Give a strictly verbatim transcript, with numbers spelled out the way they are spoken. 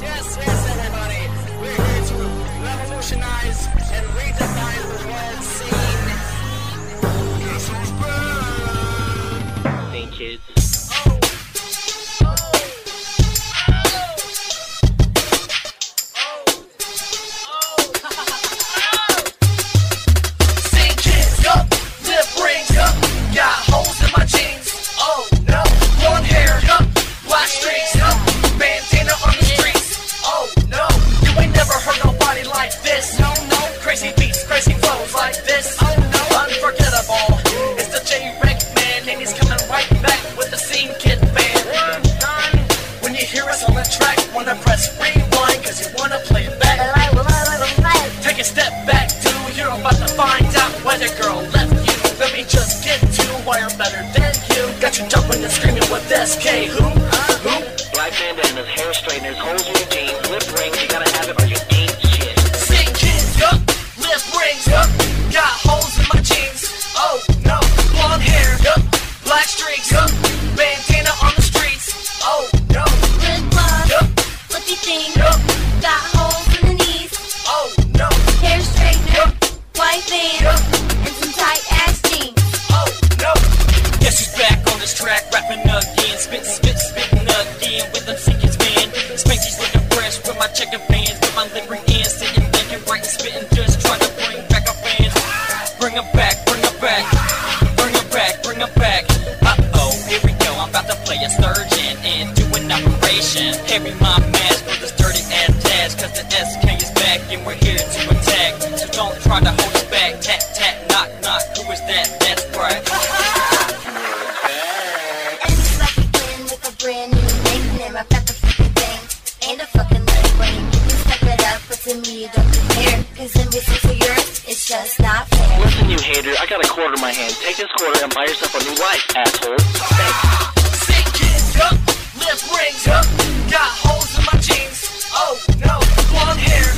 Yes, yes, everybody. We're here to revolutionize and redefine the world scene. Guess who's back? Hey kids. Crazy beats, crazy flows like this. Oh no, unforgettable. It's the J-Rec man, and he's coming right back with the Scene Kid band. When you hear us on the track, wanna press rewind, cause you wanna play it back. Take a step back, dude, you're about to find out why the girl left you. Let me just get to why I'm better than you. Got you jumping and screaming with S K. Who? Who? Black bandanas, hair straighteners, holes in your jeans, lip rings, you gotta have it or you ain't shit. Scene Kids, yup. Lip rings, yup, got holes in my jeans. Oh no, blonde hair, yup, black streaks, yup, bandana on the streets. Oh no, red gloves, yup, flippy thing, yup, got holes in the knees. oh no, Hair straightener, yup, white band, yup, and some tight ass jeans. oh no. Guess who's back on this track, rapping again, spit, spit, spitting again with them Scene Kids man. Spanky's looking fresh with my checking pants, with my lip ring in, sitting, thinking, writing, spitting, just trying to bring back a fan. Bring her back, bring her back, bring her back, bring her back. Uh-oh, here we go, I'm about to play a sturgeon and do an operation. Carry my mask for this dirty ass task, cause the S K is back and we're here to attack. So don't try to hold us back, tap, tap, knock, knock, who is that? That's right. And it's like again with a brand new nickname. I've got the fucking thing, and a fucking leg brain. You can step it up, but to me you don't compare. Cause in recent to yours, it's just not fair. Listen, you hater, I got a quarter in my hand. Take this quarter and buy yourself a new life, asshole. Thanks. Scene Kids, yup, lip rings, yup, got holes in my jeans. Oh no, blonde hair,